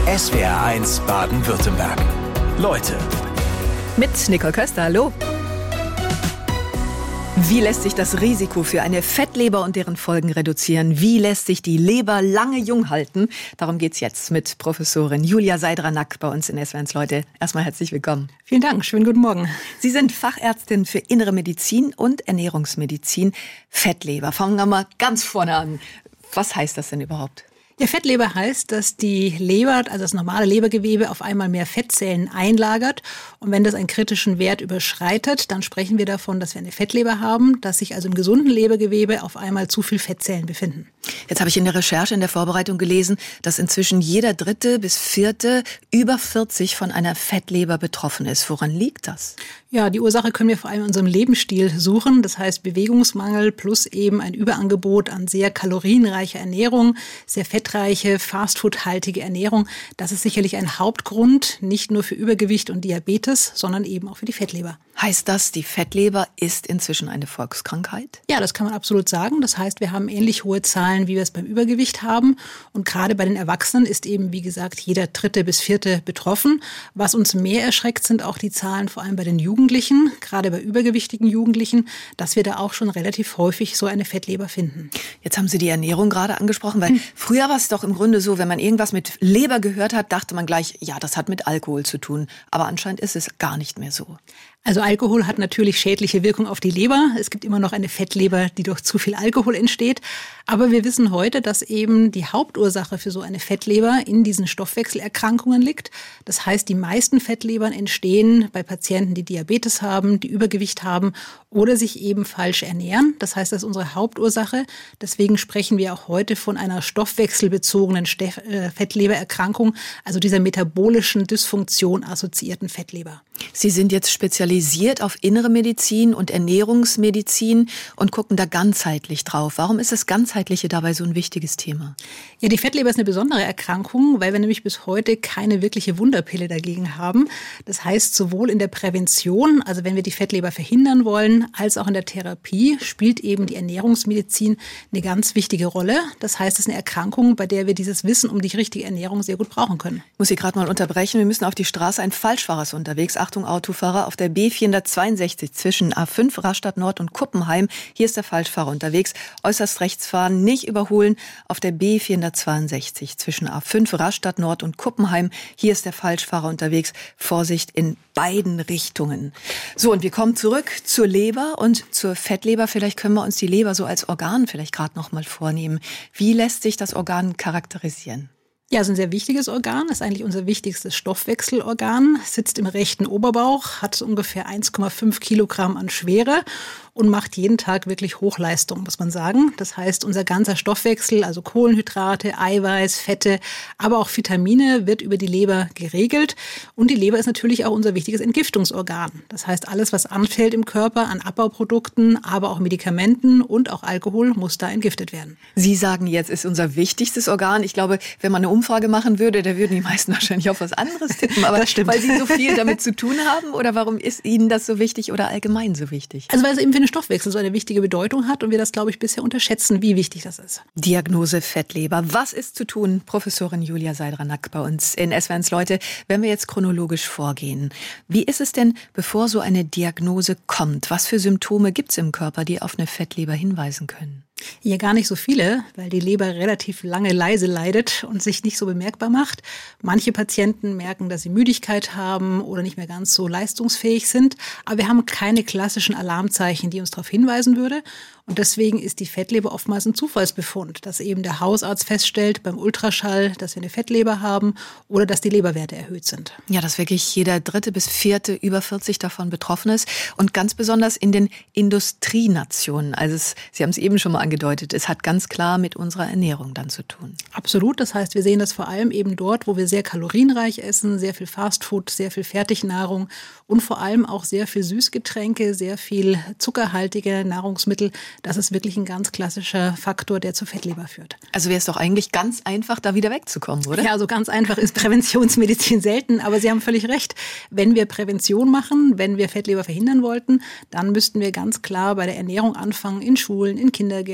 SWR1 Baden-Württemberg. Leute. Mit Nicole Köster, hallo. Wie lässt sich das Risiko für eine Fettleber und deren Folgen reduzieren? Wie lässt sich die Leber lange jung halten? Darum geht's jetzt mit Professorin Julia Seidranak bei uns in SWR1 Leute. Erstmal herzlich willkommen. Vielen Dank, schönen guten Morgen. Sie sind Fachärztin für Innere Medizin und Ernährungsmedizin. Fettleber. Fangen wir mal ganz vorne an. Was heißt das denn überhaupt? Ja, Fettleber heißt, dass die Leber, also das normale Lebergewebe, auf einmal mehr Fettzellen einlagert. Und wenn das einen kritischen Wert überschreitet, dann sprechen wir davon, dass wir eine Fettleber haben, dass sich also im gesunden Lebergewebe auf einmal zu viel Fettzellen befinden. Jetzt habe ich in der Recherche, in der Vorbereitung gelesen, dass inzwischen jeder 3. bis 4. über 40 von einer Fettleber betroffen ist. Woran liegt das? Ja, die Ursache können wir vor allem in unserem Lebensstil suchen. Das heißt Bewegungsmangel plus eben ein Überangebot an sehr kalorienreicher Ernährung, sehr fettreiche, fastfoodhaltige Ernährung. Das ist sicherlich ein Hauptgrund, nicht nur für Übergewicht und Diabetes, sondern eben auch für die Fettleber. Heißt das, die Fettleber ist inzwischen eine Volkskrankheit? Ja, das kann man absolut sagen. Das heißt, wir haben ähnlich hohe Zahlen, wie wir es beim Übergewicht haben. Und gerade bei den Erwachsenen ist eben, wie gesagt, jeder 3. bis 4. betroffen. Was uns mehr erschreckt, sind auch die Zahlen vor allem bei den Jugendlichen, gerade bei übergewichtigen Jugendlichen, dass wir da auch schon relativ häufig so eine Fettleber finden. Jetzt haben Sie die Ernährung gerade angesprochen, weil früher war es doch im Grunde so, wenn man irgendwas mit Leber gehört hat, dachte man gleich, ja, das hat mit Alkohol zu tun. Aber anscheinend ist es gar nicht mehr so. Also Alkohol hat natürlich schädliche Wirkung auf die Leber. Es gibt immer noch eine Fettleber, die durch zu viel Alkohol entsteht. Aber wir wissen heute, dass eben die Hauptursache für so eine Fettleber in diesen Stoffwechselerkrankungen liegt. Das heißt, die meisten Fettlebern entstehen bei Patienten, die Diabetes haben, die Übergewicht haben oder sich eben falsch ernähren. Das heißt, das ist unsere Hauptursache. Deswegen sprechen wir auch heute von einer stoffwechselbezogenen Fettlebererkrankung, also dieser metabolischen Dysfunktion assoziierten Fettleber. Sie sind jetzt spezialisiert auf Innere Medizin und Ernährungsmedizin und gucken da ganzheitlich drauf. Warum ist das Ganzheitliche dabei so ein wichtiges Thema? Ja, die Fettleber ist eine besondere Erkrankung, weil wir nämlich bis heute keine wirkliche Wunderpille dagegen haben. Das heißt, sowohl in der Prävention, also wenn wir die Fettleber verhindern wollen, als auch in der Therapie spielt eben die Ernährungsmedizin eine ganz wichtige Rolle. Das heißt, es ist eine Erkrankung, bei der wir dieses Wissen um die richtige Ernährung sehr gut brauchen können. Ich muss Sie gerade mal unterbrechen. Wir müssen auf die Straße. Ein Falschfahrer ist unterwegs. Achtung, Autofahrer, auf der B462 zwischen A5 Rastatt Nord und Kuppenheim. Hier ist der Falschfahrer unterwegs. Äußerst rechts fahren, nicht überholen. Auf der B462 zwischen A5 Rastatt Nord und Kuppenheim. Hier ist der Falschfahrer unterwegs. Vorsicht in beiden Richtungen. So, und wir kommen zurück zur Leber und zur Fettleber. Vielleicht können wir uns die Leber so als Organ vielleicht gerade noch mal vornehmen. Wie lässt sich das Organ charakterisieren? Ja, es ist ein sehr wichtiges Organ, ist eigentlich unser wichtigstes Stoffwechselorgan, sitzt im rechten Oberbauch, hat ungefähr 1,5 Kilogramm an Schwere und macht jeden Tag wirklich Hochleistung, muss man sagen. Das heißt, unser ganzer Stoffwechsel, also Kohlenhydrate, Eiweiß, Fette, aber auch Vitamine wird über die Leber geregelt. Und die Leber ist natürlich auch unser wichtiges Entgiftungsorgan. Das heißt, alles, was anfällt im Körper an Abbauprodukten, aber auch Medikamenten und auch Alkohol, muss da entgiftet werden. Sie sagen jetzt, ist unser wichtigstes Organ. Ich glaube, wenn man eine Umfrage machen würde, da würden die meisten wahrscheinlich auf was anderes tippen. Aber das stimmt. Weil Sie so viel damit zu tun haben? Oder warum ist Ihnen das so wichtig oder allgemein so wichtig? Also weil es eben für den Stoffwechsel so eine wichtige Bedeutung hat und wir das, glaube ich, bisher unterschätzen, wie wichtig das ist. Diagnose Fettleber. Was ist zu tun? Professorin Julia Seidranak bei uns in SWR1 Leute. Wenn wir jetzt chronologisch vorgehen, wie ist es denn, bevor so eine Diagnose kommt? Was für Symptome gibt es im Körper, die auf eine Fettleber hinweisen können? Ja, gar nicht so viele, weil die Leber relativ lange leise leidet und sich nicht so bemerkbar macht. Manche Patienten merken, dass sie Müdigkeit haben oder nicht mehr ganz so leistungsfähig sind. Aber wir haben keine klassischen Alarmzeichen, die uns darauf hinweisen würde. Und deswegen ist die Fettleber oftmals ein Zufallsbefund, dass eben der Hausarzt feststellt beim Ultraschall, dass wir eine Fettleber haben oder dass die Leberwerte erhöht sind. Ja, dass wirklich jeder 3. bis 4. über 40 davon betroffen ist. Und ganz besonders in den Industrienationen. Also Sie haben es eben schon mal angedeutet, es hat ganz klar mit unserer Ernährung dann zu tun. Absolut, das heißt, wir sehen das vor allem eben dort, wo wir sehr kalorienreich essen, sehr viel Fastfood, sehr viel Fertignahrung und vor allem auch sehr viel Süßgetränke, sehr viel zuckerhaltige Nahrungsmittel. Das ist wirklich ein ganz klassischer Faktor, der zur Fettleber führt. Also wäre es doch eigentlich ganz einfach, da wieder wegzukommen, oder? Ja, so ganz einfach ist Präventionsmedizin selten, aber Sie haben völlig recht. Wenn wir Prävention machen, wenn wir Fettleber verhindern wollten, dann müssten wir ganz klar bei der Ernährung anfangen, in Schulen, in Kindergärten,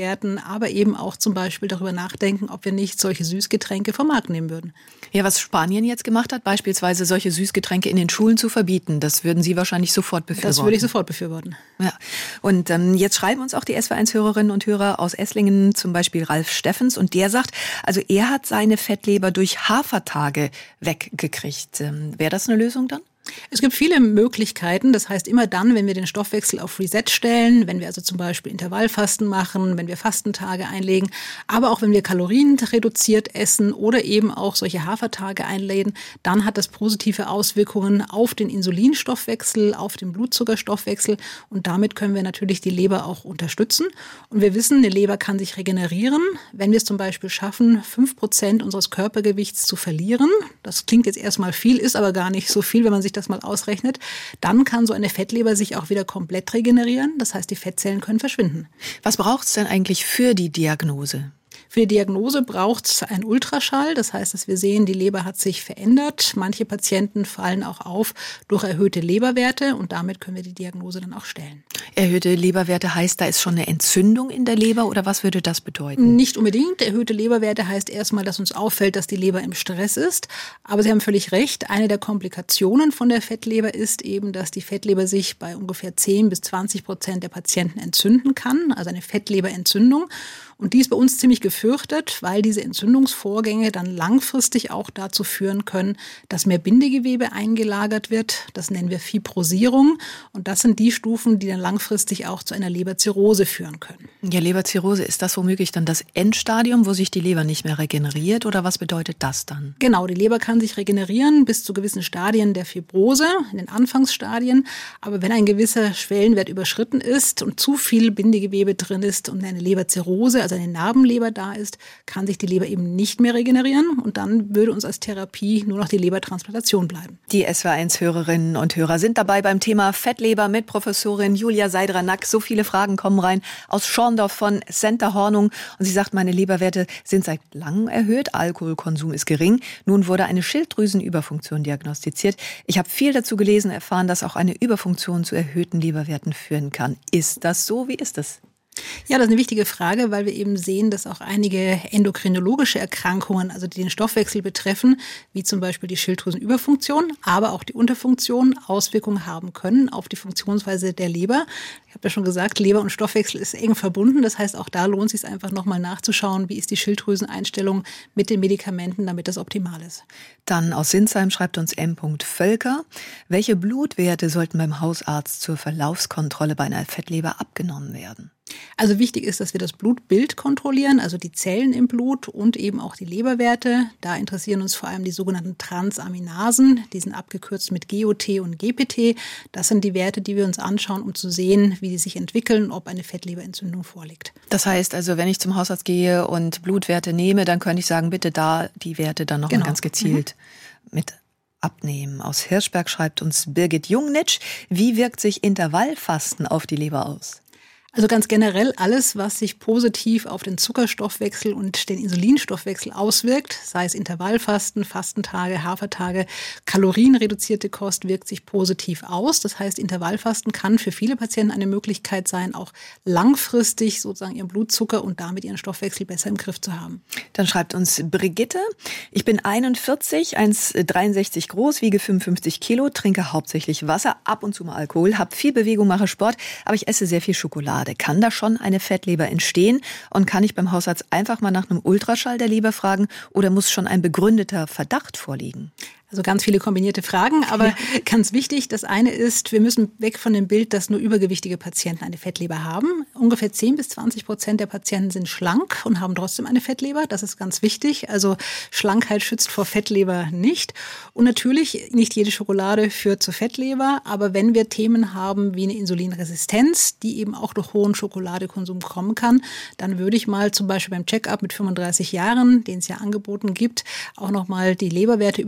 bewerten, aber eben auch zum Beispiel darüber nachdenken, ob wir nicht solche Süßgetränke vom Markt nehmen würden. Ja, was Spanien jetzt gemacht hat, beispielsweise solche Süßgetränke in den Schulen zu verbieten, das würden Sie wahrscheinlich sofort befürworten. Das würde ich sofort befürworten. Ja. Und jetzt schreiben uns auch die SWR1-Hörerinnen und Hörer aus Esslingen, zum Beispiel Ralf Steffens, und der sagt, also er hat seine Fettleber durch Hafertage weggekriegt. Wäre das eine Lösung dann? Es gibt viele Möglichkeiten. Das heißt, immer dann, wenn wir den Stoffwechsel auf Reset stellen, wenn wir also zum Beispiel Intervallfasten machen, wenn wir Fastentage einlegen, aber auch wenn wir Kalorien reduziert essen oder eben auch solche Hafertage einlegen, dann hat das positive Auswirkungen auf den Insulinstoffwechsel, auf den Blutzuckerstoffwechsel, und damit können wir natürlich die Leber auch unterstützen. Und wir wissen, eine Leber kann sich regenerieren, wenn wir es zum Beispiel schaffen, 5% unseres Körpergewichts zu verlieren. Das klingt jetzt erstmal viel, ist aber gar nicht so viel, wenn man sich das mal ausrechnet, dann kann so eine Fettleber sich auch wieder komplett regenerieren. Das heißt, die Fettzellen können verschwinden. Was braucht es denn eigentlich für die Diagnose? Für die Diagnose braucht es einen Ultraschall. Das heißt, dass wir sehen, die Leber hat sich verändert. Manche Patienten fallen auch auf durch erhöhte Leberwerte, und damit können wir die Diagnose dann auch stellen. Erhöhte Leberwerte heißt, da ist schon eine Entzündung in der Leber, oder was würde das bedeuten? Nicht unbedingt. Erhöhte Leberwerte heißt erstmal, dass uns auffällt, dass die Leber im Stress ist. Aber Sie haben völlig recht. Eine der Komplikationen von der Fettleber ist eben, dass die Fettleber sich bei ungefähr 10-20% der Patienten entzünden kann. Also eine Fettleberentzündung. Und die ist bei uns ziemlich gefürchtet, weil diese Entzündungsvorgänge dann langfristig auch dazu führen können, dass mehr Bindegewebe eingelagert wird. Das nennen wir Fibrosierung. Und das sind die Stufen, die dann langfristig auch zu einer Leberzirrhose führen können. Ja, Leberzirrhose, ist das womöglich dann das Endstadium, wo sich die Leber nicht mehr regeneriert, oder was bedeutet das dann? Genau, die Leber kann sich regenerieren bis zu gewissen Stadien der Fibrose, in den Anfangsstadien. Aber wenn ein gewisser Schwellenwert überschritten ist und zu viel Bindegewebe drin ist und eine Leberzirrhose, also eine Narbenleber da ist, kann sich die Leber eben nicht mehr regenerieren, und dann würde uns als Therapie nur noch die Lebertransplantation bleiben. Die SWR1-Hörerinnen und Hörer sind dabei beim Thema Fettleber mit Professorin Julia Seidler-Nack. So viele Fragen kommen rein aus Schorndorf von Center Hornung, und sie sagt, meine Leberwerte sind seit langem erhöht, Alkoholkonsum ist gering. Nun wurde eine Schilddrüsenüberfunktion diagnostiziert. Ich habe viel dazu gelesen, erfahren, dass auch eine Überfunktion zu erhöhten Leberwerten führen kann. Ist das so? Wie ist das? Ja, das ist eine wichtige Frage, weil wir eben sehen, dass auch einige endokrinologische Erkrankungen, also die den Stoffwechsel betreffen, wie zum Beispiel die Schilddrüsenüberfunktion, aber auch die Unterfunktion, Auswirkungen haben können auf die Funktionsweise der Leber. Ich habe ja schon gesagt, Leber und Stoffwechsel ist eng verbunden. Das heißt, auch da lohnt es sich einfach nochmal nachzuschauen, wie ist die Schilddrüseneinstellung mit den Medikamenten, damit das optimal ist. Dann aus Sinsheim schreibt uns M. Völker. Welche Blutwerte sollten beim Hausarzt zur Verlaufskontrolle bei einer Fettleber abgenommen werden? Also wichtig ist, dass wir das Blutbild kontrollieren, also die Zellen im Blut und eben auch die Leberwerte. Da interessieren uns vor allem die sogenannten Transaminasen. Die sind abgekürzt mit GOT und GPT. Das sind die Werte, die wir uns anschauen, um zu sehen, wie die sich entwickeln, ob eine Fettleberentzündung vorliegt. Das heißt also, wenn ich zum Hausarzt gehe und Blutwerte nehme, dann könnte ich sagen, bitte da die Werte dann noch mal ganz gezielt mit abnehmen. Aus Hirschberg schreibt uns Birgit Jungnitsch. Wie wirkt sich Intervallfasten auf die Leber aus? Also ganz generell alles, was sich positiv auf den Zuckerstoffwechsel und den Insulinstoffwechsel auswirkt, sei es Intervallfasten, Fastentage, Hafertage, kalorienreduzierte Kost, wirkt sich positiv aus. Das heißt, Intervallfasten kann für viele Patienten eine Möglichkeit sein, auch langfristig sozusagen ihren Blutzucker und damit ihren Stoffwechsel besser im Griff zu haben. Dann schreibt uns Brigitte, ich bin 41, 1,63 groß, wiege 55 Kilo, trinke hauptsächlich Wasser, ab und zu mal Alkohol, habe viel Bewegung, mache Sport, aber ich esse sehr viel Schokolade. Kann da schon eine Fettleber entstehen? Und kann ich beim Hausarzt einfach mal nach einem Ultraschall der Leber fragen, oder muss schon ein begründeter Verdacht vorliegen? Also ganz viele kombinierte Fragen, aber ganz wichtig, das eine ist, wir müssen weg von dem Bild, dass nur übergewichtige Patienten eine Fettleber haben. Ungefähr 10-20% der Patienten sind schlank und haben trotzdem eine Fettleber. Das ist ganz wichtig. Also Schlankheit schützt vor Fettleber nicht. Und natürlich, nicht jede Schokolade führt zur Fettleber, aber wenn wir Themen haben wie eine Insulinresistenz, die eben auch durch hohen Schokoladekonsum kommen kann, dann würde ich mal zum Beispiel beim Check-up mit 35 Jahren, den es ja angeboten gibt, auch nochmal die Leberwerte überprüfen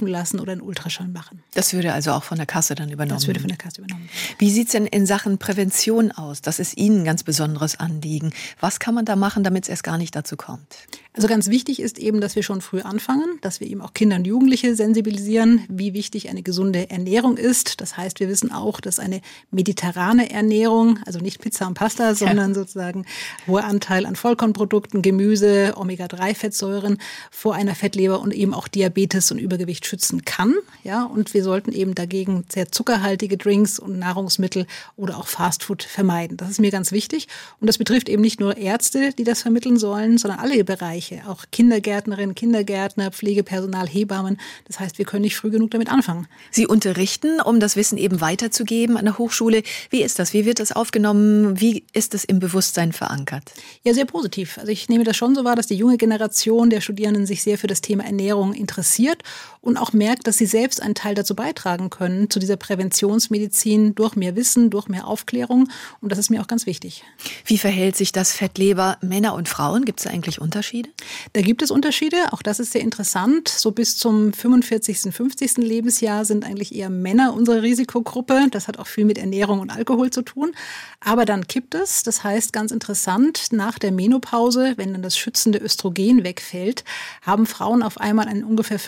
prüfen lassen oder einen Ultraschall machen. Das würde also auch von der Kasse dann übernommen werden? Das würde von der Kasse übernommen werden. Wie sieht es denn in Sachen Prävention aus? Das ist Ihnen ein ganz besonderes Anliegen. Was kann man da machen, damit es erst gar nicht dazu kommt? Also ganz wichtig ist eben, dass wir schon früh anfangen, dass wir eben auch Kinder und Jugendliche sensibilisieren, wie wichtig eine gesunde Ernährung ist. Das heißt, wir wissen auch, dass eine mediterrane Ernährung, also nicht Pizza und Pasta, sondern sozusagen hoher Anteil an Vollkornprodukten, Gemüse, Omega-3-Fettsäuren vor einer Fettleber und eben auch Diabetes und Übergewicht schützen kann. Ja, und wir sollten eben dagegen sehr zuckerhaltige Drinks und Nahrungsmittel oder auch Fastfood vermeiden. Das ist mir ganz wichtig. Und das betrifft eben nicht nur Ärzte, die das vermitteln sollen, sondern alle Bereiche. Auch Kindergärtnerinnen, Kindergärtner, Pflegepersonal, Hebammen. Das heißt, wir können nicht früh genug damit anfangen. Sie unterrichten, um das Wissen eben weiterzugeben an der Hochschule. Wie ist das? Wie wird das aufgenommen? Wie ist es im Bewusstsein verankert? Ja, sehr positiv. Also ich nehme das schon so wahr, dass die junge Generation der Studierenden sich sehr für das Thema Ernährung interessiert und auch merkt, dass sie selbst einen Teil dazu beitragen können, zu dieser Präventionsmedizin durch mehr Wissen, durch mehr Aufklärung. Und das ist mir auch ganz wichtig. Wie verhält sich das Fettleber Männer und Frauen? Gibt es da eigentlich Unterschiede? Da gibt es Unterschiede. Auch das ist sehr interessant. So bis zum 45., 50. Lebensjahr sind eigentlich eher Männer unsere Risikogruppe. Das hat auch viel mit Ernährung und Alkohol zu tun. Aber dann kippt es. Das heißt, ganz interessant, nach der Menopause, wenn dann das schützende Östrogen wegfällt, haben Frauen auf einmal ein ungefähr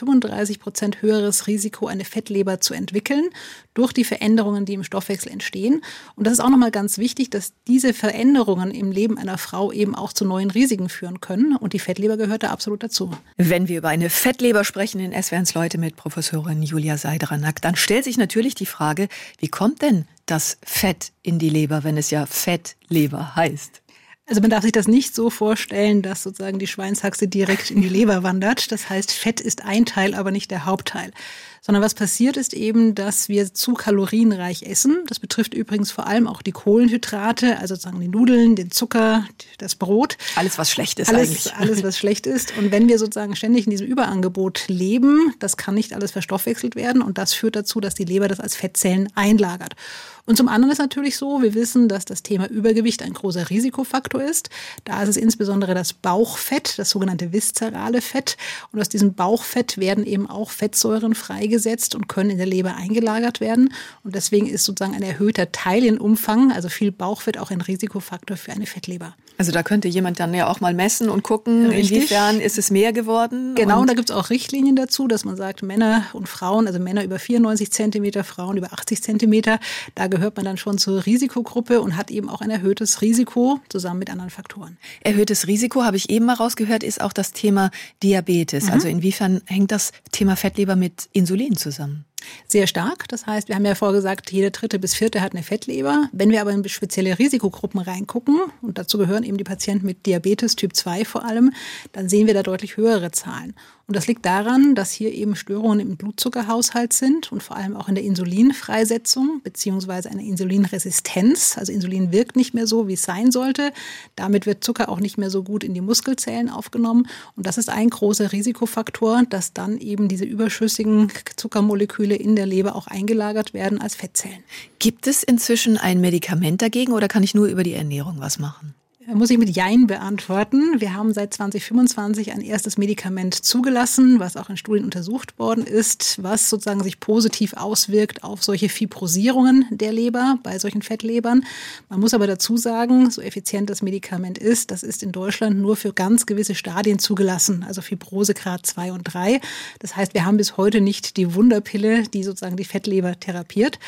35% höheres Risiko, eine Fettleber zu entwickeln, durch die Veränderungen, die im Stoffwechsel entstehen. Und das ist auch nochmal ganz wichtig, dass diese Veränderungen im Leben einer Frau eben auch zu neuen Risiken führen können. Und die Fettleber gehört da absolut dazu. Wenn wir über eine Fettleber sprechen in SWRs Leute mit Professorin Julia Seidranack, dann stellt sich natürlich die Frage, wie kommt denn das Fett in die Leber, wenn es ja Fettleber heißt? Also man darf sich das nicht so vorstellen, dass sozusagen die Schweinshaxe direkt in die Leber wandert. Das heißt, Fett ist ein Teil, aber nicht der Hauptteil. Sondern was passiert ist eben, dass wir zu kalorienreich essen. Das betrifft übrigens vor allem auch die Kohlenhydrate, also sozusagen die Nudeln, den Zucker, das Brot. Alles, was schlecht ist eigentlich. Alles, was schlecht ist. Und wenn wir sozusagen ständig in diesem Überangebot leben, das kann nicht alles verstoffwechselt werden. Und das führt dazu, dass die Leber das als Fettzellen einlagert. Und zum anderen ist natürlich so, wir wissen, dass das Thema Übergewicht ein großer Risikofaktor ist. Da ist es insbesondere das Bauchfett, das sogenannte viszerale Fett. Und aus diesem Bauchfett werden eben auch Fettsäuren freigesetzt und können in der Leber eingelagert werden. Und deswegen ist sozusagen ein erhöhter Teilienumfang, also viel Bauchfett, auch ein Risikofaktor für eine Fettleber. Also da könnte jemand dann ja auch mal messen und gucken, inwiefern ist es mehr geworden. Genau, und da gibt es auch Richtlinien dazu, dass man sagt, Männer und Frauen, also Männer über 94 Zentimeter, Frauen über 80 Zentimeter, da gehört man dann schon zur Risikogruppe und hat eben auch ein erhöhtes Risiko zusammen mit anderen Faktoren. Erhöhtes Risiko, habe ich eben mal rausgehört, ist auch das Thema Diabetes. Also inwiefern hängt das Thema Fettleber mit Insulin zusammen? Sehr stark. Das heißt, wir haben ja vorher gesagt, jeder 3. bis 4. hat eine Fettleber. Wenn wir aber in spezielle Risikogruppen reingucken, und dazu gehören eben die Patienten mit Diabetes Typ 2 vor allem, dann sehen wir da deutlich höhere Zahlen. Und das liegt daran, dass hier eben Störungen im Blutzuckerhaushalt sind und vor allem auch in der Insulinfreisetzung beziehungsweise eine Insulinresistenz. Also Insulin wirkt nicht mehr so, wie es sein sollte. Damit wird Zucker auch nicht mehr so gut in die Muskelzellen aufgenommen. Und das ist ein großer Risikofaktor, dass dann eben diese überschüssigen Zuckermoleküle in der Leber auch eingelagert werden als Fettzellen. Gibt es inzwischen ein Medikament dagegen oder kann ich nur über die Ernährung was machen? Muss ich mit Jein beantworten. Wir haben seit 2025 ein erstes Medikament zugelassen, was auch in Studien untersucht worden ist, was sozusagen sich positiv auswirkt auf solche Fibrosierungen der Leber bei solchen Fettlebern. Man muss aber dazu sagen, so effizient das Medikament ist, das ist in Deutschland nur für ganz gewisse Stadien zugelassen, also Fibrosegrad 2 und 3. Das heißt, wir haben bis heute nicht die Wunderpille, die sozusagen die Fettleber therapiert.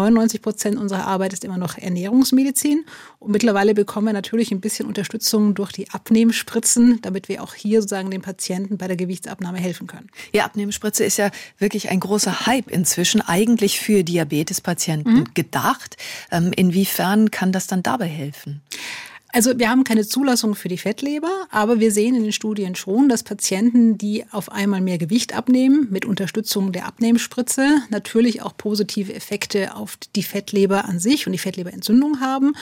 99% unserer Arbeit ist immer noch Ernährungsmedizin und mittlerweile bekommen wir natürlich ein bisschen Unterstützung durch die Abnehmspritzen, damit wir auch hier sozusagen den Patienten bei der Gewichtsabnahme helfen können. Ja, Abnehmspritze ist ja wirklich ein großer Hype inzwischen, eigentlich für Diabetespatienten gedacht. Inwiefern kann das dann dabei helfen? Also wir haben keine Zulassung für die Fettleber, aber wir sehen in den Studien schon, dass Patienten, die auf einmal mehr Gewicht abnehmen, mit Unterstützung der Abnehmspritze natürlich auch positive Effekte auf die Fettleber an sich und die Fettleberentzündung haben.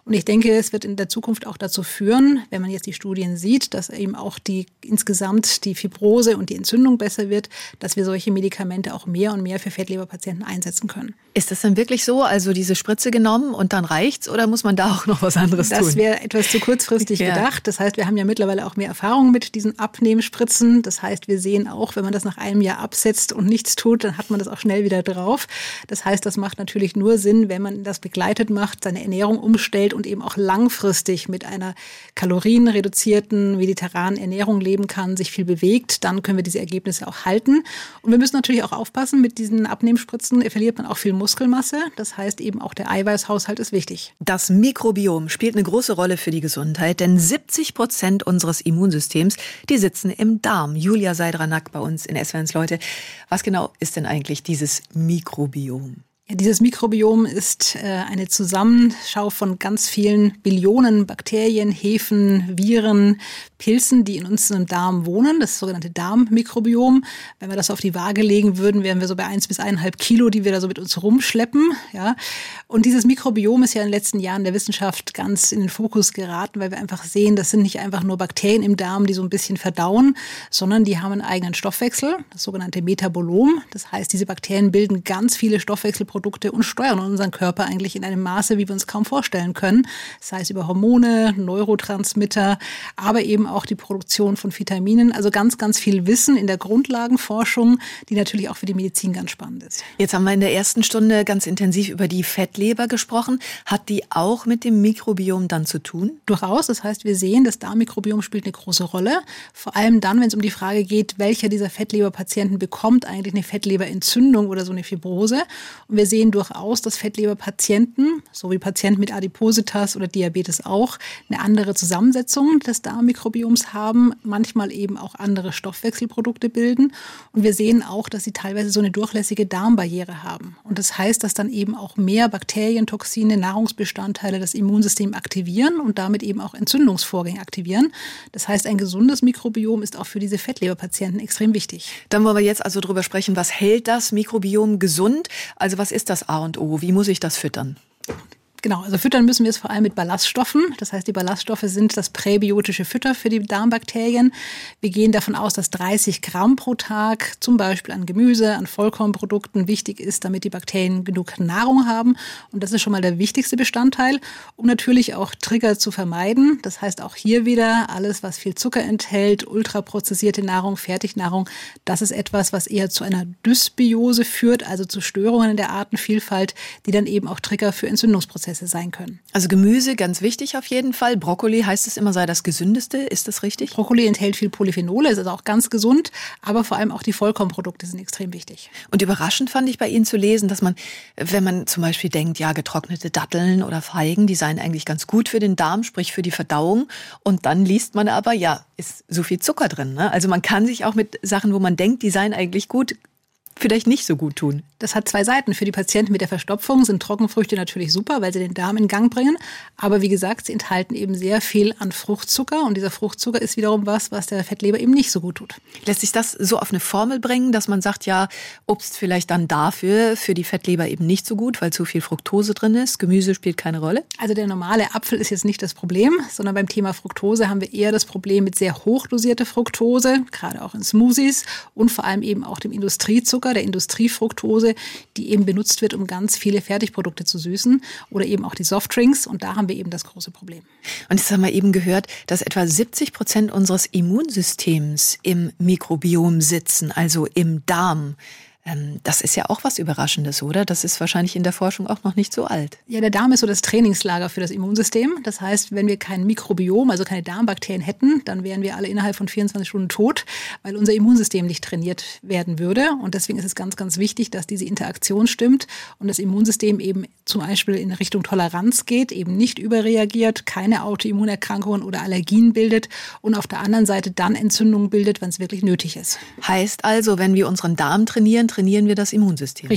Und ich denke, es wird in der Zukunft auch dazu führen, wenn man jetzt die Studien sieht, dass eben auch insgesamt die Fibrose und die Entzündung besser wird, dass wir solche Medikamente auch mehr und mehr für Fettleberpatienten einsetzen können. Ist das denn wirklich so? Also diese Spritze genommen und dann reicht's, oder muss man da auch noch was anderes tun? Das wäre etwas zu kurzfristig gedacht. Das heißt, wir haben ja mittlerweile auch mehr Erfahrung mit diesen Abnehmspritzen. Das heißt, wir sehen auch, wenn man das nach einem Jahr absetzt und nichts tut, dann hat man das auch schnell wieder drauf. Das heißt, das macht natürlich nur Sinn, wenn man das begleitet macht, seine Ernährung umstellt und eben auch langfristig mit einer kalorienreduzierten, mediterranen Ernährung leben kann, sich viel bewegt, dann können wir diese Ergebnisse auch halten. Und wir müssen natürlich auch aufpassen, mit diesen Abnehmspritzen verliert man auch viel Muskelmasse. Das heißt, eben auch der Eiweißhaushalt ist wichtig. Das Mikrobiom spielt eine große Rolle für die Gesundheit, denn 70% unseres Immunsystems, die sitzen im Darm. Julia Seidranak bei uns in SWR1 Leute. Was genau ist denn eigentlich dieses Mikrobiom? Ja, dieses Mikrobiom ist eine Zusammenschau von ganz vielen Billionen Bakterien, Hefen, Viren, Pilzen, die in unserem Darm wohnen. Das sogenannte Darmmikrobiom. Wenn wir das auf die Waage legen würden, wären wir so bei 1 bis 1,5 Kilo, die wir da so mit uns rumschleppen. Ja. Und dieses Mikrobiom ist ja in den letzten Jahren der Wissenschaft ganz in den Fokus geraten, weil wir einfach sehen, das sind nicht einfach nur Bakterien im Darm, die so ein bisschen verdauen, sondern die haben einen eigenen Stoffwechsel, das sogenannte Metabolom. Das heißt, diese Bakterien bilden ganz viele Stoffwechselprodukte und steuern unseren Körper eigentlich in einem Maße, wie wir uns kaum vorstellen können. Sei es über Hormone, Neurotransmitter, aber eben auch die Produktion von Vitaminen. Also ganz, ganz viel Wissen in der Grundlagenforschung, die natürlich auch für die Medizin ganz spannend ist. Jetzt haben wir in der ersten Stunde ganz intensiv über die Fettleber gesprochen. Hat die auch mit dem Mikrobiom dann zu tun? Durchaus. Das heißt, wir sehen, das Darmmikrobiom spielt eine große Rolle. Vor allem dann, wenn es um die Frage geht, welcher dieser Fettleberpatienten bekommt eigentlich eine Fettleberentzündung oder so eine Fibrose. Und wir sehen durchaus, dass Fettleberpatienten, so wie Patienten mit Adipositas oder Diabetes auch, eine andere Zusammensetzung des Darmmikrobiums haben, manchmal eben auch andere Stoffwechselprodukte bilden. Und wir sehen auch, dass sie teilweise so eine durchlässige Darmbarriere haben. Und das heißt, dass dann eben auch mehr Bakterien, Toxine, Nahrungsbestandteile das Immunsystem aktivieren und damit eben auch Entzündungsvorgänge aktivieren. Das heißt, ein gesundes Mikrobiom ist auch für diese Fettleberpatienten extrem wichtig. Dann wollen wir jetzt also drüber sprechen, was hält das Mikrobiom gesund? Also was ist das A und O? Wie muss ich das füttern? Genau, also füttern müssen wir es vor allem mit Ballaststoffen. Das heißt, die Ballaststoffe sind das präbiotische Futter für die Darmbakterien. Wir gehen davon aus, dass 30 Gramm pro Tag zum Beispiel an Gemüse, an Vollkornprodukten wichtig ist, damit die Bakterien genug Nahrung haben. Und das ist schon mal der wichtigste Bestandteil, um natürlich auch Trigger zu vermeiden. Das heißt auch hier wieder alles, was viel Zucker enthält, ultraprozessierte Nahrung, Fertignahrung, das ist etwas, was eher zu einer Dysbiose führt, also zu Störungen in der Artenvielfalt, die dann eben auch Trigger für Entzündungsprozesse sein können. Also Gemüse, ganz wichtig auf jeden Fall. Brokkoli heißt es immer, sei das gesündeste. Ist das richtig? Brokkoli enthält viel Polyphenole, ist also auch ganz gesund, aber vor allem auch die Vollkornprodukte sind extrem wichtig. Und überraschend fand ich bei Ihnen zu lesen, dass man, wenn man zum Beispiel denkt, ja, getrocknete Datteln oder Feigen, die seien eigentlich ganz gut für den Darm, sprich für die Verdauung. Und dann liest man aber, ja, ist so viel Zucker drin. Ne? Also man kann sich auch mit Sachen, wo man denkt, die seien eigentlich gut, vielleicht nicht so gut tun. Das hat zwei Seiten. Für die Patienten mit der Verstopfung sind Trockenfrüchte natürlich super, weil sie den Darm in Gang bringen. Aber wie gesagt, sie enthalten eben sehr viel an Fruchtzucker. Und dieser Fruchtzucker ist wiederum was der Fettleber eben nicht so gut tut. Lässt sich das so auf eine Formel bringen, dass man sagt, ja, Obst vielleicht dann dafür, für die Fettleber eben nicht so gut, weil zu viel Fructose drin ist. Gemüse spielt keine Rolle? Also der normale Apfel ist jetzt nicht das Problem, sondern beim Thema Fructose haben wir eher das Problem mit sehr hochdosierter Fructose, gerade auch in Smoothies und vor allem eben auch dem Industriezucker, der Industriefructose, die eben benutzt wird, um ganz viele Fertigprodukte zu süßen oder eben auch die Softdrinks. Und da haben wir eben das große Problem. Und jetzt haben wir eben gehört, dass etwa 70% unseres Immunsystems im Mikrobiom sitzen, also im Darm. Das ist ja auch was Überraschendes, oder? Das ist wahrscheinlich in der Forschung auch noch nicht so alt. Ja, der Darm ist so das Trainingslager für das Immunsystem. Das heißt, wenn wir kein Mikrobiom, also keine Darmbakterien hätten, dann wären wir alle innerhalb von 24 Stunden tot, weil unser Immunsystem nicht trainiert werden würde. Und deswegen ist es ganz, ganz wichtig, dass diese Interaktion stimmt und das Immunsystem eben zum Beispiel in Richtung Toleranz geht, eben nicht überreagiert, keine Autoimmunerkrankungen oder Allergien bildet und auf der anderen Seite dann Entzündungen bildet, wenn es wirklich nötig ist. Heißt also, wenn wir unseren Darm trainieren wir das Immunsystem. Richtig.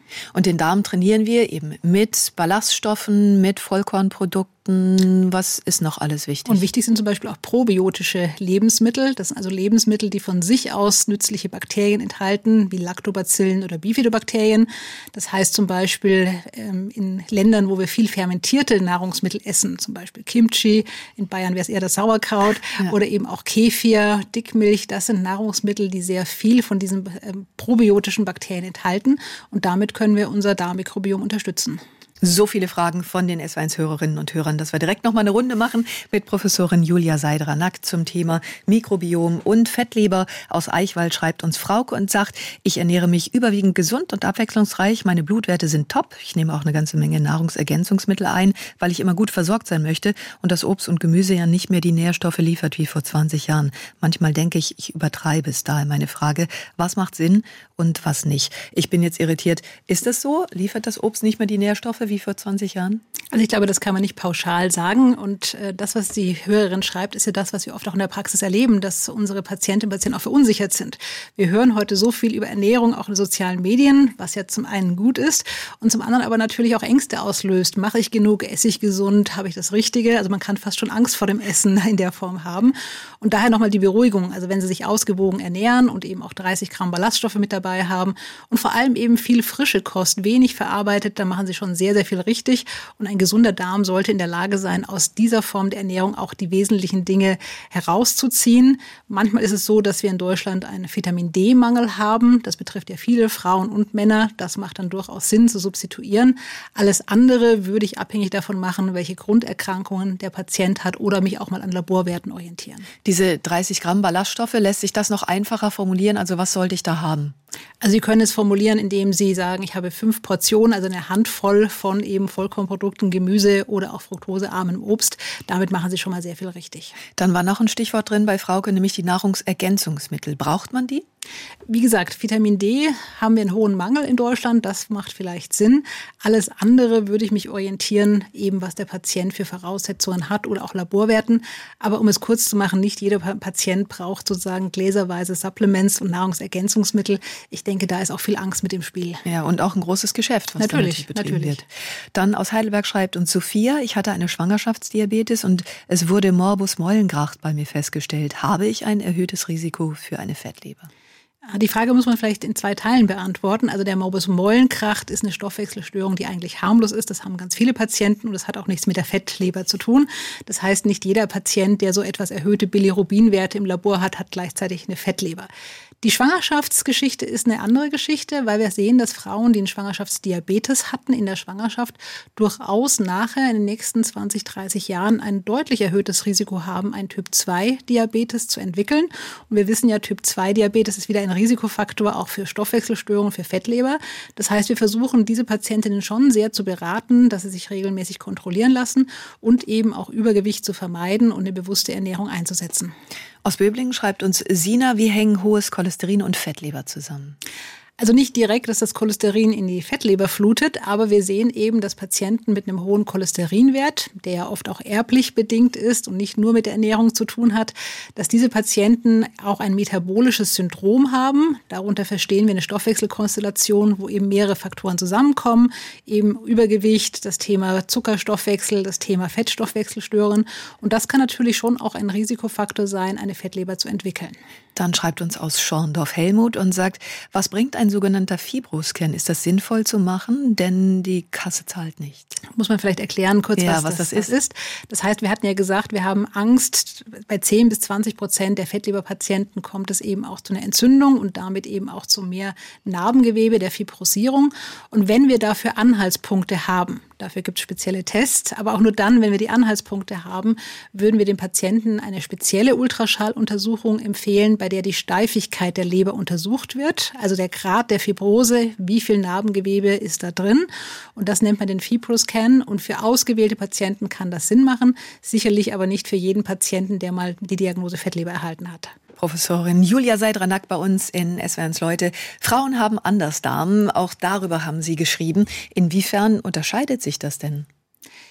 Und den Darm trainieren wir eben mit Ballaststoffen, mit Vollkornprodukten. Was ist noch alles wichtig? Und wichtig sind zum Beispiel auch probiotische Lebensmittel. Das sind also Lebensmittel, die von sich aus nützliche Bakterien enthalten, wie Lactobacillen oder Bifidobakterien. Das heißt zum Beispiel in Ländern, wo wir viel fermentierte Nahrungsmittel essen, zum Beispiel Kimchi, in Bayern wäre es eher das Sauerkraut, oder eben auch Kefir, Dickmilch. Das sind Nahrungsmittel, die sehr viel von diesen probiotischen Bakterien enthalten. Und damit können wir unser Darmmikrobiom unterstützen. So viele Fragen von den SW1-Hörerinnen und Hörern, dass wir direkt noch mal eine Runde machen mit Professorin Julia Seidler-Nack zum Thema Mikrobiom und Fettleber. Aus Eichwald schreibt uns Frauke und sagt, ich ernähre mich überwiegend gesund und abwechslungsreich. Meine Blutwerte sind top. Ich nehme auch eine ganze Menge Nahrungsergänzungsmittel ein, weil ich immer gut versorgt sein möchte und das Obst und Gemüse ja nicht mehr die Nährstoffe liefert wie vor 20 Jahren. Manchmal denke ich, ich übertreibe es. Daher meine Frage, was macht Sinn und was nicht? Ich bin jetzt irritiert. Ist das so? Liefert das Obst nicht mehr die Nährstoffe wie vor 20 Jahren? Also ich glaube, das kann man nicht pauschal sagen. Und das, was die Hörerin schreibt, ist ja das, was wir oft auch in der Praxis erleben, dass unsere Patientinnen und Patienten auch verunsichert sind. Wir hören heute so viel über Ernährung, auch in sozialen Medien, was ja zum einen gut ist und zum anderen aber natürlich auch Ängste auslöst. Mache ich genug? Esse ich gesund? Habe ich das Richtige? Also man kann fast schon Angst vor dem Essen in der Form haben. Und daher nochmal die Beruhigung. Also wenn Sie sich ausgewogen ernähren und eben auch 30 Gramm Ballaststoffe mit dabei haben und vor allem eben viel frische Kost, wenig verarbeitet, dann machen Sie schon sehr, sehr viel richtig. Und ein gesunder Darm sollte in der Lage sein, aus dieser Form der Ernährung auch die wesentlichen Dinge herauszuziehen. Manchmal ist es so, dass wir in Deutschland einen Vitamin-D-Mangel haben. Das betrifft ja viele Frauen und Männer. Das macht dann durchaus Sinn zu substituieren. Alles andere würde ich abhängig davon machen, welche Grunderkrankungen der Patient hat oder mich auch mal an Laborwerten orientieren. Diese 30 Gramm Ballaststoffe, lässt sich das noch einfacher formulieren? Also was sollte ich da haben? Also Sie können es formulieren, indem Sie sagen, ich habe 5 Portionen, also eine Handvoll von eben Vollkornprodukten, Gemüse oder auch fruktosearmem Obst. Damit machen Sie schon mal sehr viel richtig. Dann war noch ein Stichwort drin bei Frauke, nämlich die Nahrungsergänzungsmittel. Braucht man die? Wie gesagt, Vitamin D haben wir einen hohen Mangel in Deutschland. Das macht vielleicht Sinn. Alles andere würde ich mich orientieren, eben was der Patient für Voraussetzungen hat oder auch Laborwerten. Aber um es kurz zu machen, nicht jeder Patient braucht sozusagen gläserweise Supplements und Nahrungsergänzungsmittel. Ich denke, da ist auch viel Angst mit im Spiel. Ja, und auch ein großes Geschäft, was natürlich betrieben wird. Dann aus Heidelberg schreibt uns Sophia, ich hatte eine Schwangerschaftsdiabetes und es wurde Morbus Mollenkracht bei mir festgestellt. Habe ich ein erhöhtes Risiko für eine Fettleber? Die Frage muss man vielleicht in 2 Teilen beantworten. Also der Morbus Mollenkracht ist eine Stoffwechselstörung, die eigentlich harmlos ist. Das haben ganz viele Patienten und das hat auch nichts mit der Fettleber zu tun. Das heißt, nicht jeder Patient, der so etwas erhöhte Bilirubinwerte im Labor hat, hat gleichzeitig eine Fettleber. Die Schwangerschaftsgeschichte ist eine andere Geschichte, weil wir sehen, dass Frauen, die einen Schwangerschaftsdiabetes hatten in der Schwangerschaft, durchaus nachher in den nächsten 20, 30 Jahren ein deutlich erhöhtes Risiko haben, einen Typ-2-Diabetes zu entwickeln. Und wir wissen ja, Typ-2-Diabetes ist wieder ein Risikofaktor auch für Stoffwechselstörungen, für Fettleber. Das heißt, wir versuchen, diese Patientinnen schon sehr zu beraten, dass sie sich regelmäßig kontrollieren lassen und eben auch Übergewicht zu vermeiden und eine bewusste Ernährung einzusetzen. Aus Böblingen schreibt uns Sina, wie hängen hohes Cholesterin und Fettleber zusammen? Also nicht direkt, dass das Cholesterin in die Fettleber flutet, aber wir sehen eben, dass Patienten mit einem hohen Cholesterinwert, der ja oft auch erblich bedingt ist und nicht nur mit der Ernährung zu tun hat, dass diese Patienten auch ein metabolisches Syndrom haben. Darunter verstehen wir eine Stoffwechselkonstellation, wo eben mehrere Faktoren zusammenkommen, eben Übergewicht, das Thema Zuckerstoffwechsel, das Thema Fettstoffwechselstörungen. Und das kann natürlich schon auch ein Risikofaktor sein, eine Fettleber zu entwickeln. Dann schreibt uns aus Schorndorf Helmut und sagt, was bringt ein sogenannter Fibroscan? Ist das sinnvoll zu machen? Denn die Kasse zahlt nicht. Muss man vielleicht erklären kurz, was das ist. Das heißt, wir hatten ja gesagt, wir haben Angst, bei 10-20% der Fettleberpatienten kommt es eben auch zu einer Entzündung und damit eben auch zu mehr Narbengewebe, der Fibrosierung. Und wenn wir dafür Anhaltspunkte haben, dafür gibt es spezielle Tests, aber auch nur dann, wenn wir die Anhaltspunkte haben, würden wir dem Patienten eine spezielle Ultraschalluntersuchung empfehlen, bei der die Steifigkeit der Leber untersucht wird, also der Grad der Fibrose, wie viel Narbengewebe ist da drin. Und das nennt man den Fibroscan. Und für ausgewählte Patienten kann das Sinn machen, sicherlich aber nicht für jeden Patienten, der mal die Diagnose Fettleber erhalten hat. Professorin Julia Seidler-Nack bei uns in SW1 Leute. Frauen haben Andersdarm, auch darüber haben Sie geschrieben. Inwiefern unterscheidet sich das denn?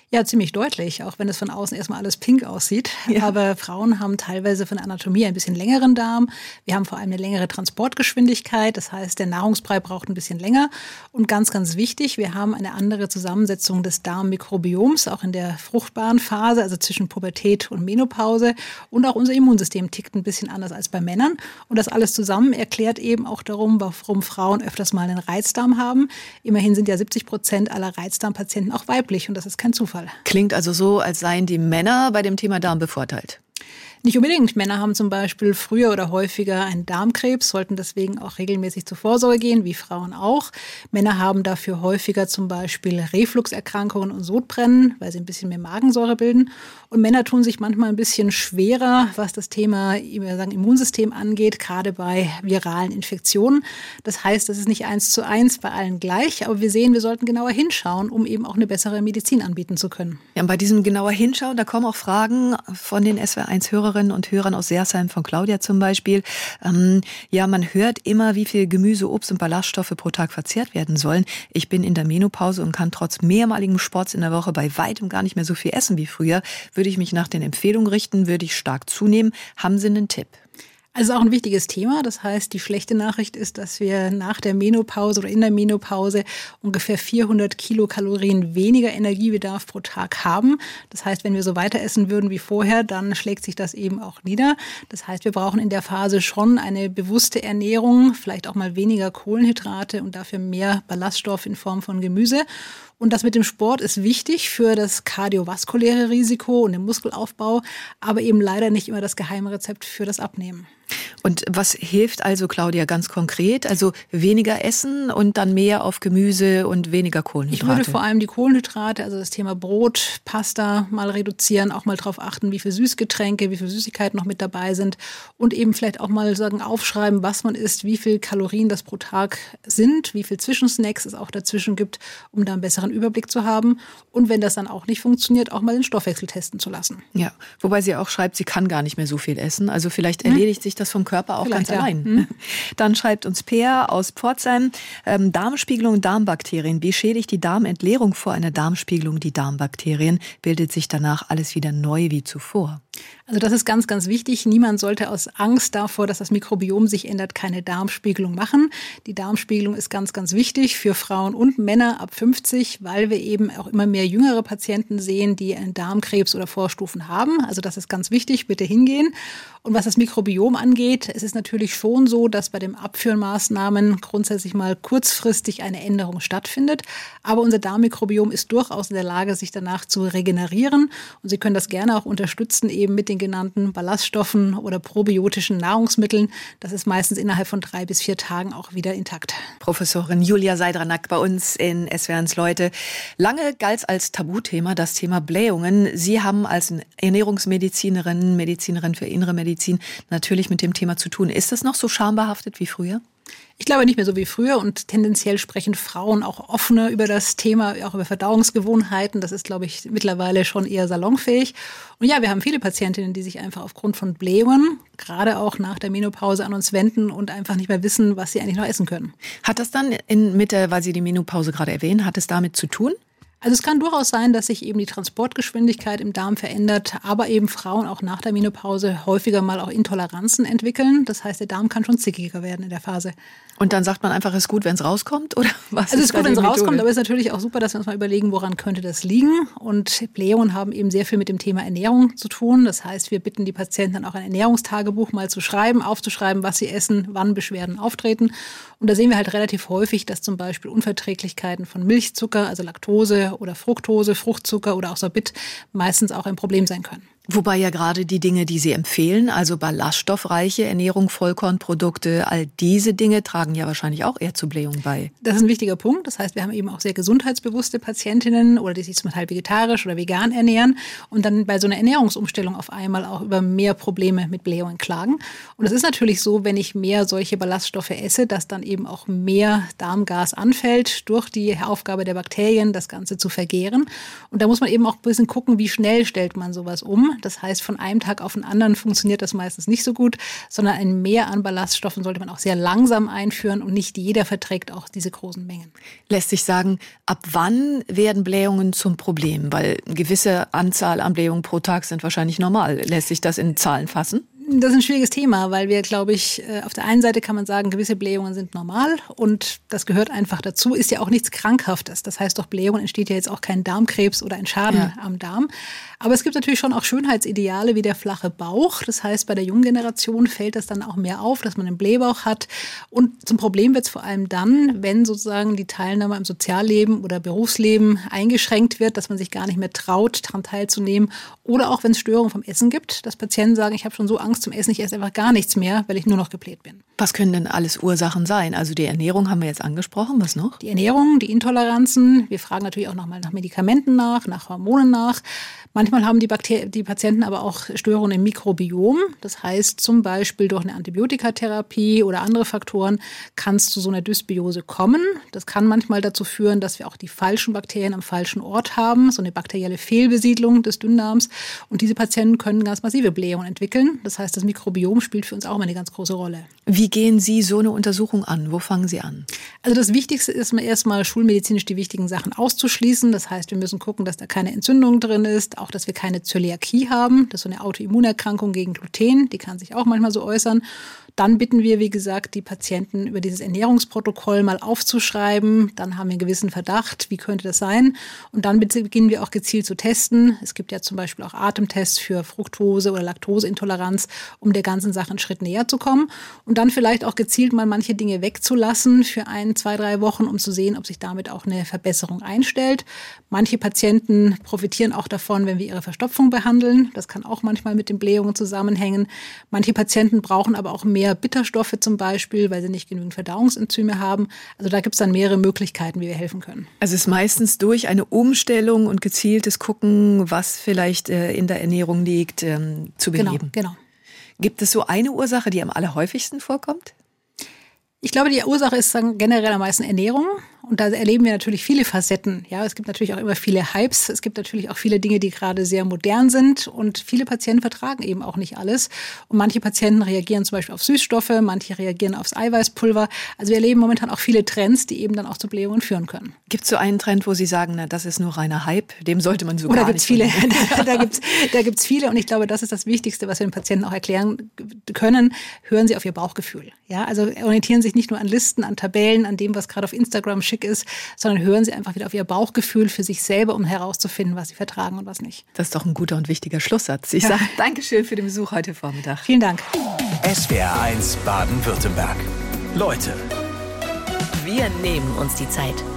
Ja, ziemlich deutlich, auch wenn es von außen erstmal alles pink aussieht. Ja. Aber Frauen haben teilweise von der Anatomie ein bisschen längeren Darm. Wir haben vor allem eine längere Transportgeschwindigkeit. Das heißt, der Nahrungsbrei braucht ein bisschen länger. Und ganz, ganz wichtig, wir haben eine andere Zusammensetzung des Darmmikrobioms, auch in der fruchtbaren Phase, also zwischen Pubertät und Menopause. Und auch unser Immunsystem tickt ein bisschen anders als bei Männern. Und das alles zusammen erklärt eben auch darum, warum Frauen öfters mal einen Reizdarm haben. Immerhin sind ja 70% aller Reizdarmpatienten auch weiblich. Und das ist kein Zufall. Klingt also so, als seien die Männer bei dem Thema Darm bevorteilt. Nicht unbedingt. Männer haben zum Beispiel früher oder häufiger einen Darmkrebs, sollten deswegen auch regelmäßig zur Vorsorge gehen, wie Frauen auch. Männer haben dafür häufiger zum Beispiel Refluxerkrankungen und Sodbrennen, weil sie ein bisschen mehr Magensäure bilden. Und Männer tun sich manchmal ein bisschen schwerer, was das Thema Immunsystem angeht, gerade bei viralen Infektionen. Das heißt, das ist nicht 1:1 bei allen gleich, aber wir sehen, wir sollten genauer hinschauen, um eben auch eine bessere Medizin anbieten zu können. Ja, und bei diesem genauer Hinschauen, da kommen auch Fragen von den SWR1-Hörerinnen und Hörern aus Sersheim, von Claudia zum Beispiel. Ja, man hört immer, wie viel Gemüse, Obst und Ballaststoffe pro Tag verzehrt werden sollen. Ich bin in der Menopause und kann trotz mehrmaligem Sports in der Woche bei weitem gar nicht mehr so viel essen wie früher. Würde ich mich nach den Empfehlungen richten, würde ich stark zunehmen. Haben Sie einen Tipp? Also auch ein wichtiges Thema. Das heißt, die schlechte Nachricht ist, dass wir nach der Menopause oder in der Menopause ungefähr 400 Kilokalorien weniger Energiebedarf pro Tag haben. Das heißt, wenn wir so weiter essen würden wie vorher, dann schlägt sich das eben auch nieder. Das heißt, wir brauchen in der Phase schon eine bewusste Ernährung, vielleicht auch mal weniger Kohlenhydrate und dafür mehr Ballaststoff in Form von Gemüse. Und das mit dem Sport ist wichtig für das kardiovaskuläre Risiko und den Muskelaufbau, aber eben leider nicht immer das Geheimrezept für das Abnehmen. Und was hilft also, Claudia, ganz konkret? Also weniger essen und dann mehr auf Gemüse und weniger Kohlenhydrate? Ich würde vor allem die Kohlenhydrate, also das Thema Brot, Pasta mal reduzieren, auch mal darauf achten, wie viel Süßgetränke, wie viel Süßigkeiten noch mit dabei sind und eben vielleicht auch mal aufschreiben, was man isst, wie viel Kalorien das pro Tag sind, wie viel Zwischensnacks es auch dazwischen gibt, um da einen besseren Überblick zu haben. Und wenn das dann auch nicht funktioniert, auch mal den Stoffwechsel testen zu lassen. Ja, wobei sie auch schreibt, sie kann gar nicht mehr so viel essen. Also vielleicht erledigt sich das vom Körper auch vielleicht ganz allein. Dann schreibt uns Peer aus Pforzheim, Darmspiegelung, Darmbakterien. Wie schädigt die Darmentleerung vor einer Darmspiegelung die Darmbakterien? Bildet sich danach alles wieder neu wie zuvor? Also das ist ganz, ganz wichtig. Niemand sollte aus Angst davor, dass das Mikrobiom sich ändert, keine Darmspiegelung machen. Die Darmspiegelung ist ganz, ganz wichtig für Frauen und Männer ab 50, weil wir eben auch immer mehr jüngere Patienten sehen, die einen Darmkrebs oder Vorstufen haben. Also das ist ganz wichtig, bitte hingehen. Und was das Mikrobiom angeht, es ist natürlich schon so, dass bei den Abführmaßnahmen grundsätzlich mal kurzfristig eine Änderung stattfindet. Aber unser Darmmikrobiom ist durchaus in der Lage, sich danach zu regenerieren. Und Sie können das gerne auch unterstützen, eben mit den genannten Ballaststoffen oder probiotischen Nahrungsmitteln. Das ist meistens innerhalb von 3 bis 4 Tagen auch wieder intakt. Professorin Julia Seidranack bei uns in SWR1 Leute. Lange galt als Tabuthema das Thema Blähungen. Sie haben als Ernährungsmedizinerin, Medizinerin für innere Medizin natürlich mit dem Thema zu tun. Ist das noch so schambehaftet wie früher? Ich glaube nicht mehr so wie früher und tendenziell sprechen Frauen auch offener über das Thema, auch über Verdauungsgewohnheiten. Das ist, glaube ich, mittlerweile schon eher salonfähig. Und ja, wir haben viele Patientinnen, die sich einfach aufgrund von Blähungen, gerade auch nach der Menopause, an uns wenden und einfach nicht mehr wissen, was sie eigentlich noch essen können. Hat das dann weil Sie die Menopause gerade erwähnen, hat es damit zu tun? Also es kann durchaus sein, dass sich eben die Transportgeschwindigkeit im Darm verändert, aber eben Frauen auch nach der Menopause häufiger mal auch Intoleranzen entwickeln. Das heißt, der Darm kann schon zickiger werden in der Phase. Und dann sagt man einfach, es ist gut, wenn es rauskommt? Oder was? Also es ist gut, wenn es rauskommt, aber es ist natürlich auch super, dass wir uns mal überlegen, woran könnte das liegen. Und Blähungen haben eben sehr viel mit dem Thema Ernährung zu tun. Das heißt, wir bitten die Patienten dann auch ein Ernährungstagebuch mal zu schreiben, aufzuschreiben, was sie essen, wann Beschwerden auftreten. Und da sehen wir halt relativ häufig, dass zum Beispiel Unverträglichkeiten von Milchzucker, also Laktose oder Fructose, Fruchtzucker oder auch Sorbit meistens auch ein Problem sein können. Wobei ja gerade die Dinge, die Sie empfehlen, also ballaststoffreiche Ernährung, Vollkornprodukte, all diese Dinge tragen ja wahrscheinlich auch eher zu Blähungen bei. Das ist ein wichtiger Punkt. Das heißt, wir haben eben auch sehr gesundheitsbewusste Patientinnen oder die sich zum Teil vegetarisch oder vegan ernähren und dann bei so einer Ernährungsumstellung auf einmal auch über mehr Probleme mit Blähungen klagen. Und es ist natürlich so, wenn ich mehr solche Ballaststoffe esse, dass dann eben auch mehr Darmgas anfällt durch die Aufgabe der Bakterien, das Ganze zu vergären. Und da muss man eben auch ein bisschen gucken, wie schnell stellt man sowas um. Das heißt, von einem Tag auf den anderen funktioniert das meistens nicht so gut, sondern ein Mehr an Ballaststoffen sollte man auch sehr langsam einführen und nicht jeder verträgt auch diese großen Mengen. Lässt sich sagen, ab wann werden Blähungen zum Problem? Weil eine gewisse Anzahl an Blähungen pro Tag sind wahrscheinlich normal. Lässt sich das in Zahlen fassen? Das ist ein schwieriges Thema, weil wir, glaube ich, auf der einen Seite kann man sagen, gewisse Blähungen sind normal und das gehört einfach dazu, ist ja auch nichts Krankhaftes. Das heißt, durch Blähungen entsteht ja jetzt auch kein Darmkrebs oder ein Schaden am Darm. Aber es gibt natürlich schon auch Schönheitsideale wie der flache Bauch. Das heißt, bei der jungen Generation fällt das dann auch mehr auf, dass man einen Blähbauch hat. Und zum Problem wird es vor allem dann, wenn sozusagen die Teilnahme am Sozialleben oder Berufsleben eingeschränkt wird, dass man sich gar nicht mehr traut, daran teilzunehmen. Oder auch, wenn es Störungen vom Essen gibt, dass Patienten sagen, ich habe schon so Angst zum Essen, ich esse einfach gar nichts mehr, weil ich nur noch gebläht bin. Was können denn alles Ursachen sein? Also die Ernährung haben wir jetzt angesprochen, was noch? Die Ernährung, die Intoleranzen. Wir fragen natürlich auch nochmal nach Medikamenten nach Hormonen nach. Manchmal haben die Patienten aber auch Störungen im Mikrobiom. Das heißt, zum Beispiel durch eine Antibiotikatherapie oder andere Faktoren kann es zu so einer Dysbiose kommen. Das kann manchmal dazu führen, dass wir auch die falschen Bakterien am falschen Ort haben, so eine bakterielle Fehlbesiedlung des Dünndarms. Und diese Patienten können ganz massive Blähungen entwickeln. Das heißt, das Mikrobiom spielt für uns auch immer eine ganz große Rolle. Wie gehen Sie so eine Untersuchung an? Wo fangen Sie an? Also das Wichtigste ist erstmal schulmedizinisch die wichtigen Sachen auszuschließen. Das heißt, wir müssen gucken, dass da keine Entzündung drin ist, auch dass wir keine Zöliakie haben. Das ist so eine Autoimmunerkrankung gegen Gluten, die kann sich auch manchmal so äußern. Dann bitten wir, wie gesagt, die Patienten über dieses Ernährungsprotokoll mal aufzuschreiben. Dann haben wir einen gewissen Verdacht, wie könnte das sein? Und dann beginnen wir auch gezielt zu testen. Es gibt ja zum Beispiel auch Atemtests für Fructose- oder Laktoseintoleranz, um der ganzen Sache einen Schritt näher zu kommen. Und dann vielleicht auch gezielt mal manche Dinge wegzulassen für 1, 2, 3 Wochen, um zu sehen, ob sich damit auch eine Verbesserung einstellt. Manche Patienten profitieren auch davon, wenn wir ihre Verstopfung behandeln. Das kann auch manchmal mit den Blähungen zusammenhängen. Manche Patienten brauchen aber auch mehr Bitterstoffe zum Beispiel, weil sie nicht genügend Verdauungsenzyme haben. Also da gibt es dann mehrere Möglichkeiten, wie wir helfen können. Also es ist meistens durch eine Umstellung und gezieltes Gucken, was vielleicht in der Ernährung liegt, zu beheben. Genau. Gibt es so eine Ursache, die am allerhäufigsten vorkommt? Ich glaube, die Ursache ist generell am meisten Ernährung. Und da erleben wir natürlich viele Facetten. Ja, es gibt natürlich auch immer viele Hypes. Es gibt natürlich auch viele Dinge, die gerade sehr modern sind. Und viele Patienten vertragen eben auch nicht alles. Und manche Patienten reagieren zum Beispiel auf Süßstoffe, manche reagieren aufs Eiweißpulver. Also wir erleben momentan auch viele Trends, die eben dann auch zu Blähungen führen können. Gibt es so einen Trend, wo Sie sagen, na, das ist nur reiner Hype, dem sollte man so gar nicht... Oder da gibt's viele. Und ich glaube, das ist das Wichtigste, was wir den Patienten auch erklären können. Hören Sie auf Ihr Bauchgefühl. Ja, also orientieren sich nicht nur an Listen, an Tabellen, an dem, was gerade auf Instagram schick ist, sondern hören Sie einfach wieder auf Ihr Bauchgefühl für sich selber, um herauszufinden, was Sie vertragen und was nicht. Das ist doch ein guter und wichtiger Schlusssatz. Ich sage Dankeschön für den Besuch heute Vormittag. Vielen Dank. SWR1 Baden-Württemberg. Leute. Wir nehmen uns die Zeit.